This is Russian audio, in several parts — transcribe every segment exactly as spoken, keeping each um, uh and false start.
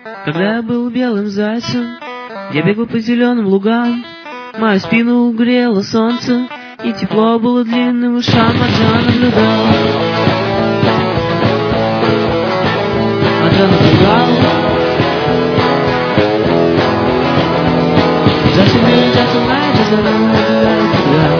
Когда я был белым зайцем, я бегал по зеленым лугам. Мою спину грело солнце, и тепло было длинным ушам. Аджа наблюдал, Аджа наблюдал. Джасси Мэй, Джасси Мэй, Джасси Мэй, наблюдал.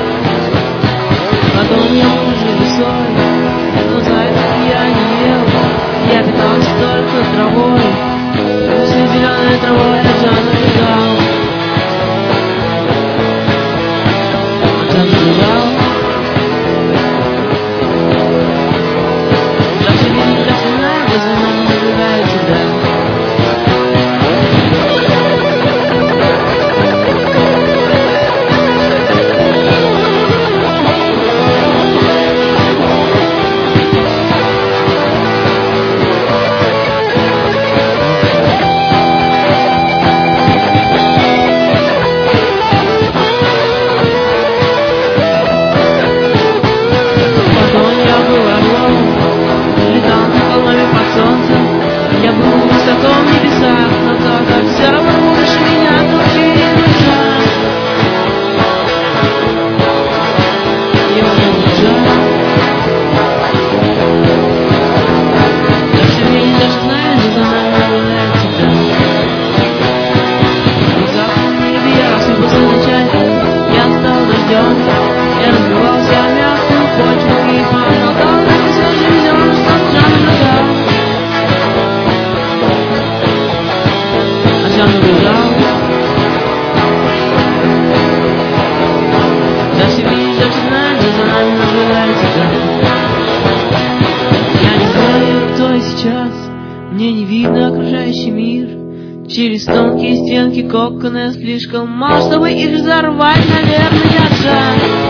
Потом я уже весой, но зайцев я не ел. Я питался только травой, всей зеленой травой. Аджа наблюдал, Аджа наблюдал. Джасси Мэй, Джасси Мэй, Джасси Мэй, наблюдает тебя. Я был высоко в небесах, но только все равно выше меня кружили глаза. Его зовут Джа. Даже мне не даже знаю, что она наблюдает тебя. Внезапно в небе я рассыпался на части, я стал дождем. Я разбивался о мягкую почву и помогал, как и свежим зерном, что Джа наблюдал. Аджа наблюдал. Джасси Мэй, Джасси Мэй, за нами наблюдает тебя. Я не знаю, кто я сейчас, мне не видно окружающий мир. Через тонкие стенки кокона слишком мало, чтобы их взорвать, наверное, Аджа.